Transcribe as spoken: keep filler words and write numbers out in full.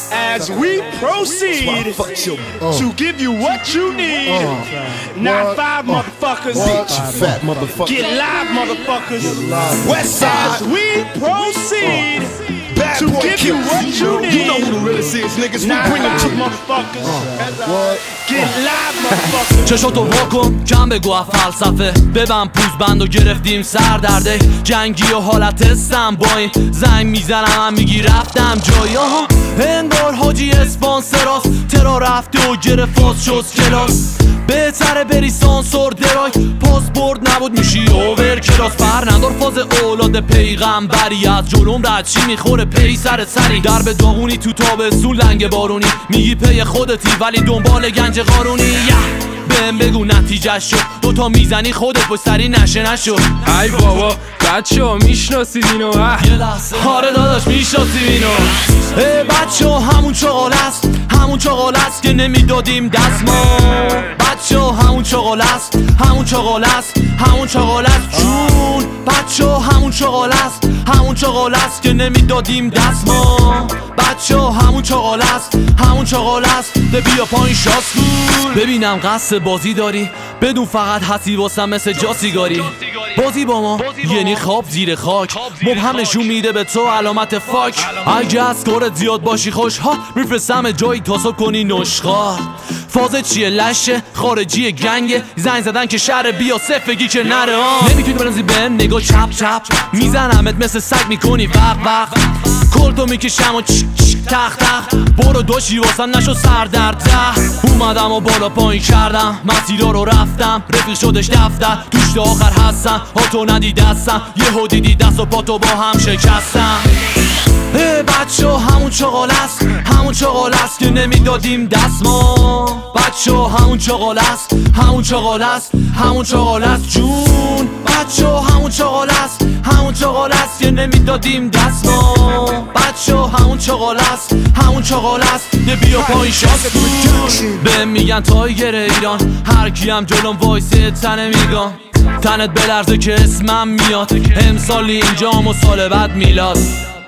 As we proceed to give you what you need, not five motherfuckers, fat motherfucker. Get live, motherfuckers. West Side. As we proceed Bad to boy give you killers. what you need, You know who the realest is, niggas. We not bring them to five you. motherfuckers. What? Get live, motherfuckers. چشاتو واکن کم بگو از فلسفه ببن پوز بند و گرفتیم سردرده جنگی و حالت استم با این زنگ میزنم هم میگی رفتم جایی آها انگار حاجی اسپانسراست ترا رفته و گرفت شد کلاس بهتره بری سانسور درای پاسپورت نبود میشی اوور کلاس پر ندار فاز اولاد پیغمبری از جلوم رد چی میخوره پی سر سری در به داغونی تو تابستون لنگ بارونی میگی پی خودتی ولی دنبال گنج قارونی yeah. بهم بگو نتیجه شو دوتا میزنی خودت با سری نشه نشو ای بابا بچه ها میشناسید اینو آره داداش میشناسیم اینو ای بچه ها همون چغال است همون چغال است که نمیدادیم دست ما بچه ها همون چغال است همون چغال است همون چغال است جون بچه ها همون چغال است همون چغال است که نمیدادیم دست ما بچه ها همون چغال است همون چغال است ده بیا پایین شاست کن ببینم قصد بازی داری بدون فقط حسی واسم مثل جا سیگاری بازی با ما یعنی خواب زیر خاک مبهم نشون میده به تو علامت فاک اگه از کارت زیاد باشی خوش ها میفرستم جایی تاسو کنی نشخار فازه چیه لشه خارجی گنگه زنگ زدن که شهر بیا سفگی که نره آن نمیتونی برنزی بهم نگاه چپ چپ میزنمت مثل سگ میکنی وق وق کلتو میکشم و چک چک تخ تخ برو دوشی واسن نشو سر در ته اومدم و بالا پایین کردم مسیرا رو رفتم رفیق شدش دفتر توش تا آخر هستم ها تو ندیدستم یه دیدی دست و پاتو با هم شکستم ای بچه ها همون چغال است همون چغال است که نمیدادیم دست ما بچه ها همون چغال است همون چغال است همون چغال است جون بچه ها همون چغال است همون چغال است که نمیدادیم دست ما بچه ها همون چغال است همون چغال است یه بیا پایین شاست به میگن تایگر ایران هر کیم جلوم وایسه تنه میگم تنت بلرزه که اسمم میاد امسال اینجام و سال بعد میلاد